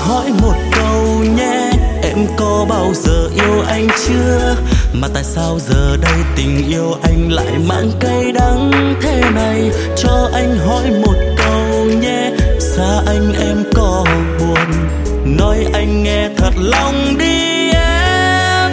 hỏi một câu nhé, em có bao giờ yêu anh chưa? Mà tại sao giờ đây tình yêu anh lại mang cay đắng thế này? Cho anh hỏi một câu nhé, xa anh em có buồn, nói anh nghe thật lòng đi.